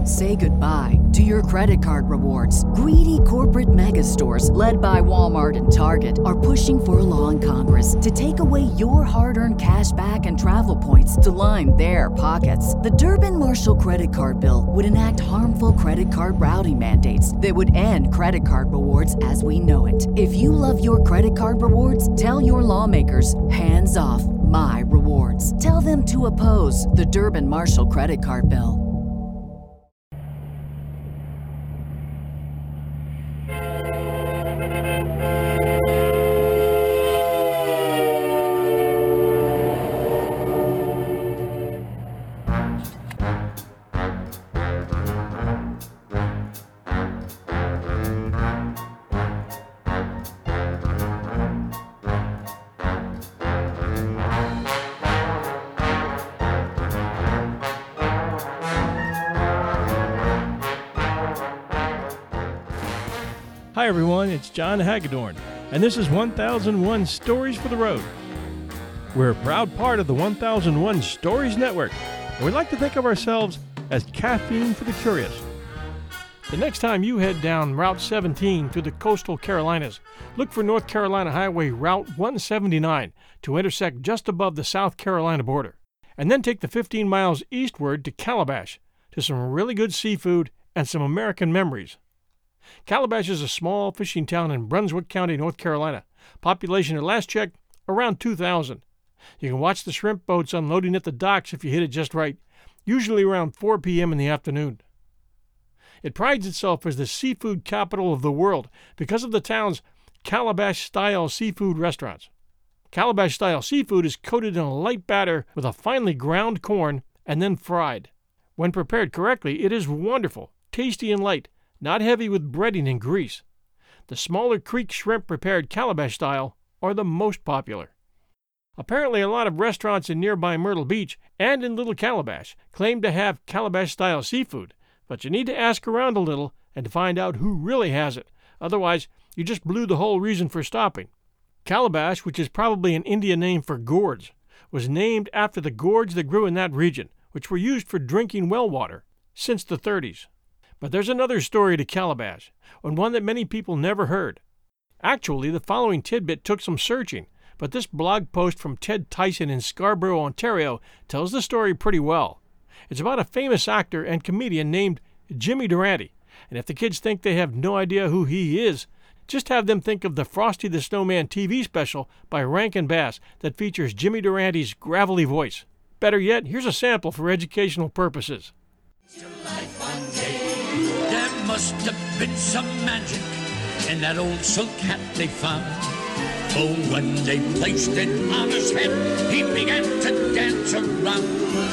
Say goodbye to your credit card rewards. Greedy corporate mega stores, led by Walmart and Target, are pushing for a law in Congress to take away your hard-earned cash back and travel points to line their pockets. The Durbin-Marshall credit card bill would enact harmful credit card routing mandates that would end credit card rewards as we know it. If you love your credit card rewards, tell your lawmakers, hands off my rewards. Tell them to oppose the Durbin-Marshall credit card bill. Hi everyone, it's John Hagedorn, and this is 1001 Stories for the Road. We're a proud part of the 1001 Stories Network, and we like to think of ourselves as caffeine for the curious. The next time you head down Route 17 through the coastal Carolinas, look for North Carolina Highway Route 179 to intersect just above the South Carolina border, and then take the 15 miles eastward to Calabash to some really good seafood and some American memories. Calabash is a small fishing town in Brunswick County, North Carolina. Population at last check, around 2,000. You can watch the shrimp boats unloading at the docks if you hit it just right, usually around 4 p.m. in the afternoon. It prides itself as the seafood capital of the world because of the town's Calabash-style seafood restaurants. Calabash-style seafood is coated in a light batter with a finely ground corn and then fried. When prepared correctly, it is wonderful, tasty and light, not heavy with breading and grease. The smaller creek shrimp prepared Calabash style are the most popular. Apparently a lot of restaurants in nearby Myrtle Beach and in Little Calabash claim to have Calabash style seafood, but you need to ask around a little and to find out who really has it. Otherwise, you just blew the whole reason for stopping. Calabash, which is probably an Indian name for gourds, was named after the gourds that grew in that region, which were used for drinking well water since the 30s. But there's another story to Calabash, and one that many people never heard. Actually, the following tidbit took some searching, but this blog post from Ted Tyson in Scarborough, Ontario, tells the story pretty well. It's about a famous actor and comedian named Jimmy Durante, and if the kids think they have no idea who he is, just have them think of the Frosty the Snowman TV special by Rankin Bass that features Jimmy Durante's gravelly voice. Better yet, here's a sample for educational purposes. There must have been some magic in that old silk hat they found. Oh, when they placed it on his head, he began to dance around.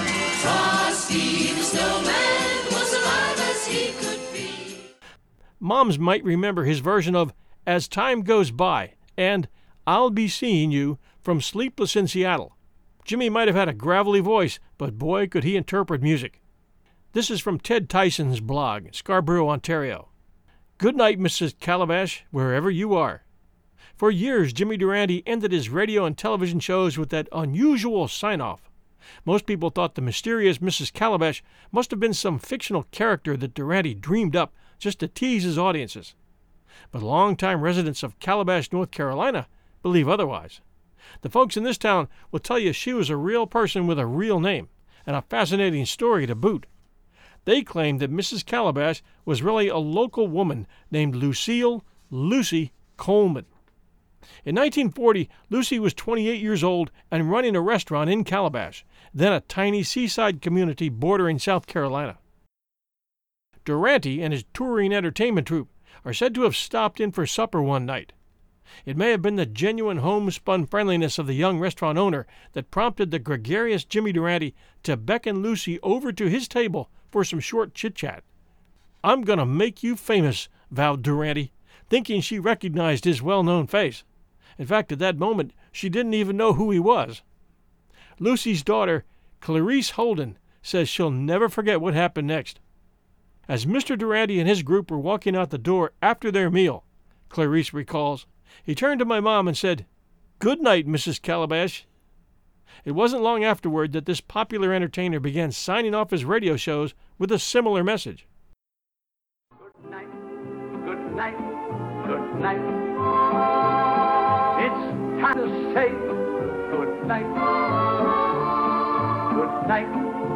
Frosty the Snowman was alive as he could be. Moms might remember his version of As Time Goes By and I'll Be Seeing You from Sleepless in Seattle. Jimmy might have had a gravelly voice, but boy, could he interpret music. This is from Ted Tyson's blog, Scarborough, Ontario. Good night, Mrs. Calabash, wherever you are. For years, Jimmy Durante ended his radio and television shows with that unusual sign-off. Most people thought the mysterious Mrs. Calabash must have been some fictional character that Durante dreamed up just to tease his audiences. But longtime residents of Calabash, North Carolina, believe otherwise. The folks in this town will tell you she was a real person with a real name, and a fascinating story to boot. They claimed that Mrs. Calabash was really a local woman named Lucille Lucy Coleman. In 1940, Lucy was 28 years old and running a restaurant in Calabash, then a tiny seaside community bordering South Carolina. Durante and his touring entertainment troupe are said to have stopped in for supper one night. It may have been the genuine homespun friendliness of the young restaurant owner that prompted the gregarious Jimmy Durante to beckon Lucy over to his table for some short chit-chat. "I'm going to make you famous," vowed Durante, thinking she recognized his well-known face. In fact, at that moment, she didn't even know who he was. Lucy's daughter, Clarice Holden, says she'll never forget what happened next. As Mr. Durante and his group were walking out the door after their meal, Clarice recalls, he turned to my mom and said, "Good night, Mrs. Calabash." It wasn't long afterward that this popular entertainer began signing off his radio shows with a similar message. Good night, good night, good night. It's time to say good night, good night.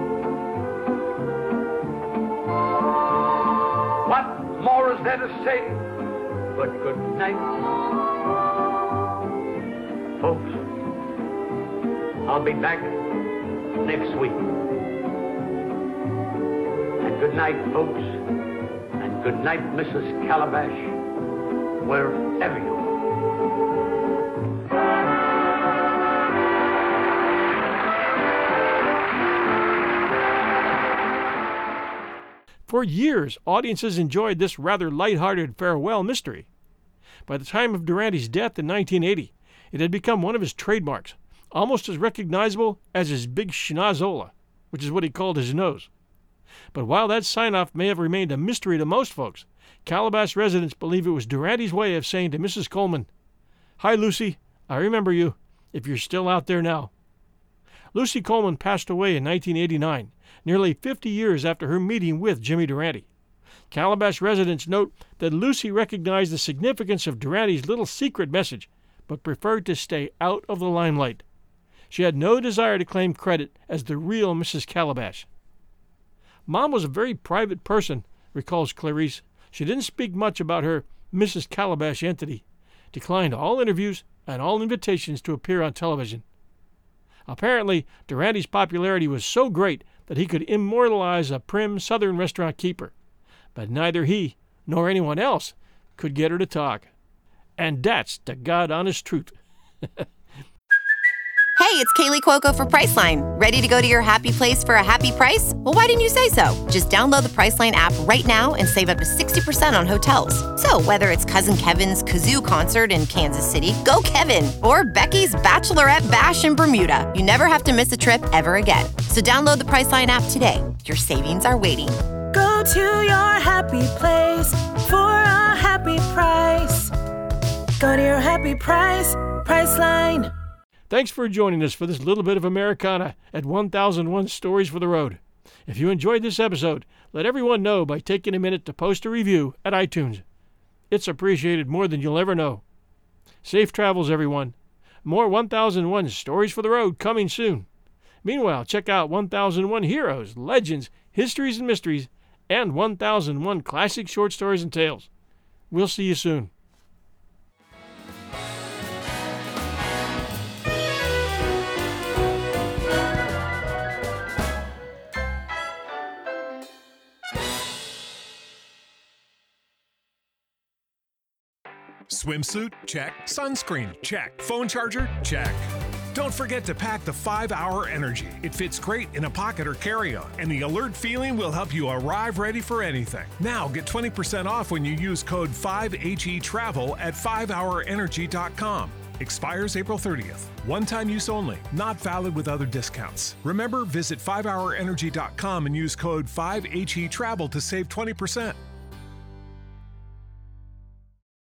What more is there to say but good night? Folks, I'll be back next week. And good night, folks. And good night, Mrs. Calabash, wherever you are. For years, audiences enjoyed this rather lighthearted farewell mystery. By the time of Durante's death in 1980, it had become one of his trademarks, almost as recognizable as his big schnozola, which is what he called his nose. But while that sign-off may have remained a mystery to most folks, Calabash residents believe it was Durante's way of saying to Mrs. Coleman, "Hi, Lucy, I remember you, if you're still out there now." Lucy Coleman passed away in 1989, nearly 50 years after her meeting with Jimmy Durante. Calabash residents note that Lucy recognized the significance of Durante's little secret message, but preferred to stay out of the limelight. She had no desire to claim credit as the real Mrs. Calabash. Mom was a very private person, recalls Clarice. She didn't speak much about her Mrs. Calabash entity, declined all interviews and all invitations to appear on television. Apparently, Durante's popularity was so great that he could immortalize a prim Southern restaurant keeper, but neither he nor anyone else could get her to talk. And that's the God-honest truth. Hey, it's Kaylee Cuoco for Priceline. Ready to go to your happy place for a happy price? Well, why didn't you say so? Just download the Priceline app right now and save up to 60% on hotels. So whether it's Cousin Kevin's Kazoo Concert in Kansas City, go Kevin, or Becky's Bachelorette Bash in Bermuda, you never have to miss a trip ever again. So download the Priceline app today. Your savings are waiting. Go to your happy place for a happy price. Go to your happy price, Priceline. Thanks for joining us for this little bit of Americana at 1001 Stories for the Road. If you enjoyed this episode, let everyone know by taking a minute to post a review at iTunes. It's appreciated more than you'll ever know. Safe travels, everyone. More 1001 Stories for the Road coming soon. Meanwhile, check out 1001 Heroes, Legends, Histories and Mysteries, and 1001 Classic Short Stories and Tales. We'll see you soon. Swimsuit? Check. Sunscreen? Check. Phone charger? Check. Don't forget to pack the 5-Hour Energy. It fits great in a pocket or carry-on, and the alert feeling will help you arrive ready for anything. Now get 20% off when you use code 5HETRAVEL at 5hourenergy.com. Expires April 30th. One-time use only. Not valid with other discounts. Remember, visit 5hourenergy.com and use code 5HETRAVEL to save 20%.